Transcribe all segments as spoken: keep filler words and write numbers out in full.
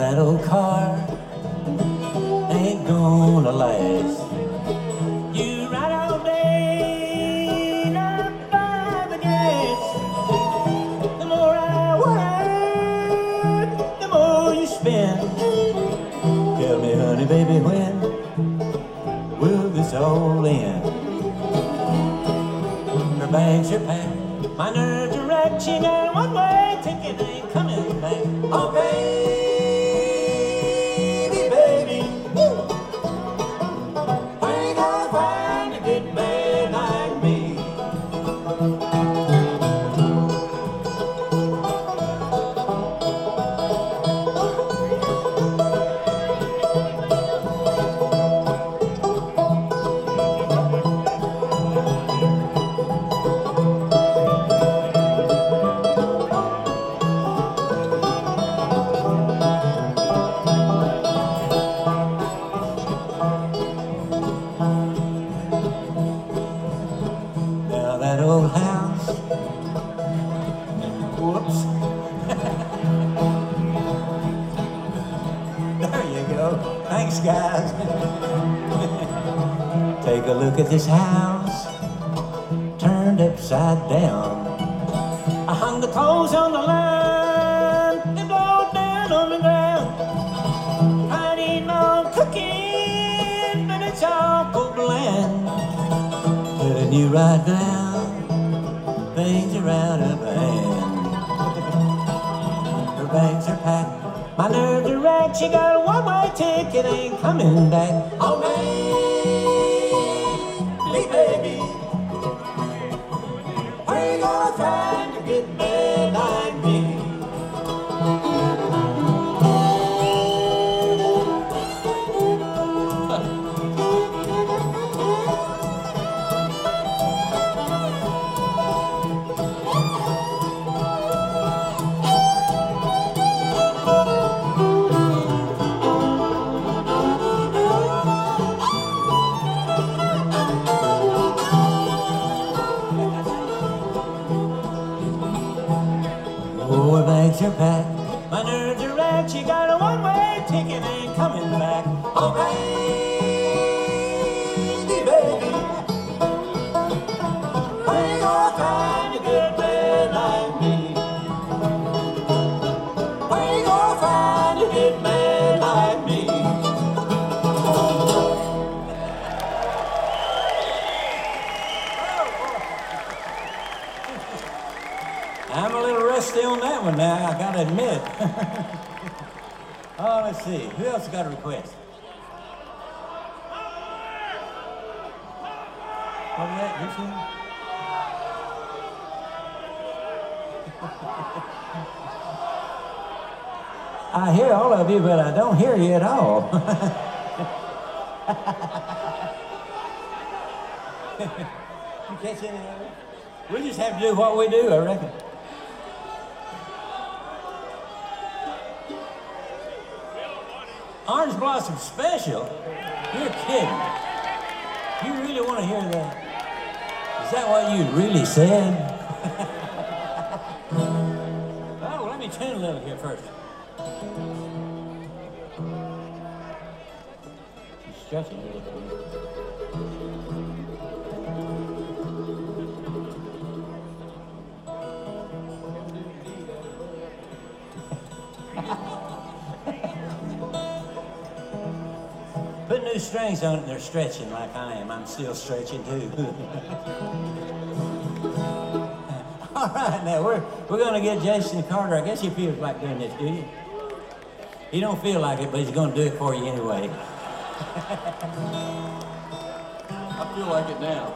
that old car ain't gonna last. You ride all day up by the gas. The more I work, the more you spend. Tell me, honey, baby, when will this all end? Her bags are packed, my nerves are wrecked. She got a one-way ticket, ain't coming back. Oh, baby, baby, where you gonna find a good man like me? That old house, whoops. There you go. Thanks, guys. Take a look at this house, turned upside down. I hung the clothes on the line and blowed down on the ground. I need no cooking, but it's awful bland. Telling you right now, things are out of hand. Her bags are packed, my nerves are racked. She got a one-way ticket, ain't coming back. Oh, baby, baby, where you gonna find a good man like me? Oh, her bags are packed, my nerves are wrecked. She got a one-way ticket, ain't coming back. Oh, baby, baby, where you gonna find a good man like me? Where you gonna find a good man like me? I'm a little rusty on that one now, I gotta admit. Oh, let's see. Who else got a request? What was that? Who's here? I hear all of you, but I don't hear you at all. You catch any of it? We just have to do what we do, I reckon. Orange Blossom Special? You're kidding. You really want to hear that? Is that what you really said? Oh, let me tune a little here first. She's stretching a little bit. Put new strings on it and they're stretching like I am. I'm still stretching too. All right, now we're we're gonna get Jason Carter. I guess he feels like doing this, do you? He don't feel like it, but he's gonna do it for you anyway. I feel like it now.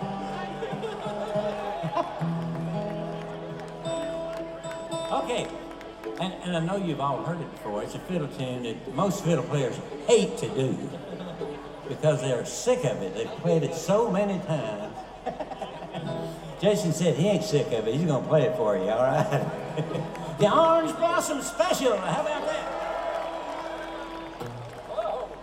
Okay. And, and I know you've all heard it before. It's a fiddle tune that most fiddle players hate to do because they're sick of it. They've played it so many times. Jason said he ain't sick of it. He's going to play it for you, all right? The Orange Blossom Special. How about that?